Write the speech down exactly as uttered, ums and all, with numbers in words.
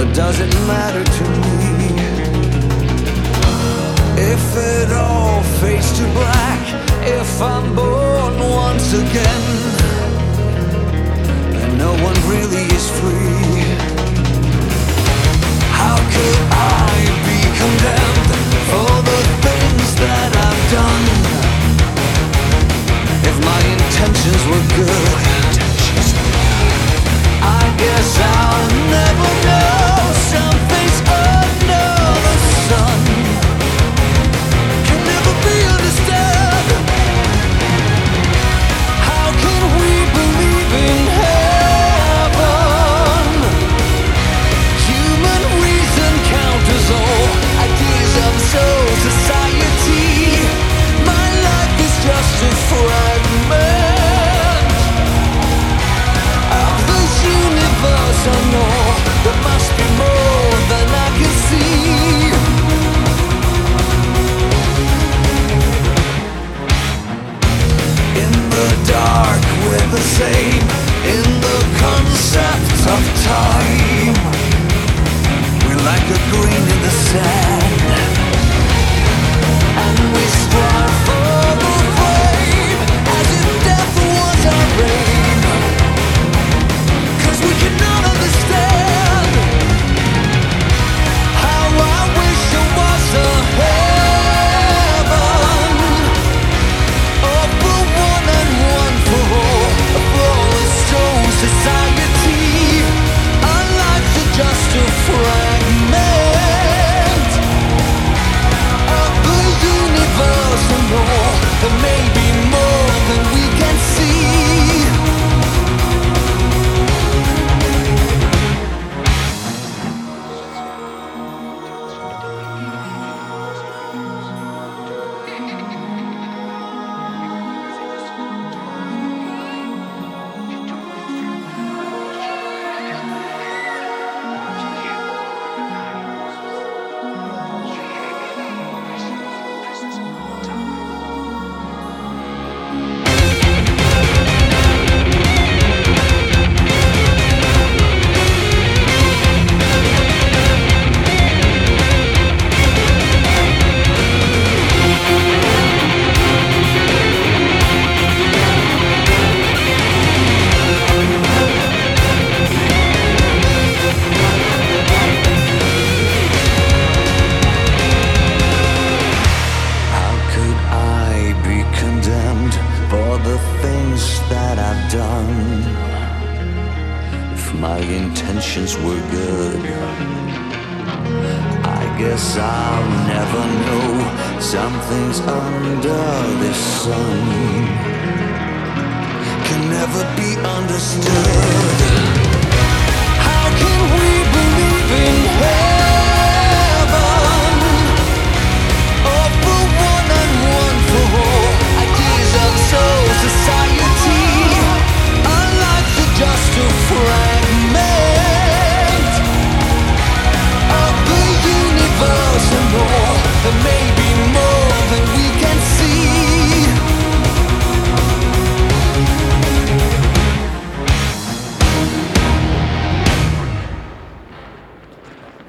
but does it matter to me? If it all fades to black, if I'm born once again, then no one really is free. How could I be condemned for the things that I've done? If my intentions were good, I guess I'll never know. Something's under the sun can never be understood. How can we believe in heaven? Human reason counters all ideas of soul society. My life is just a fragment of this universe. I know there must be more than I can see. In the dark we're the same, in the concept of time. We're like a grain in the sand, and we strive for the flame as if death was our aim. 'Cause we cannot understand how I wish there was a heaven, oh, for one and one for all, a flawless soul society. Our lives are just a fragment of the universe and all. There may be more than we can see. My intentions were good. I guess I'll never know. Something's under this sun can never be understood.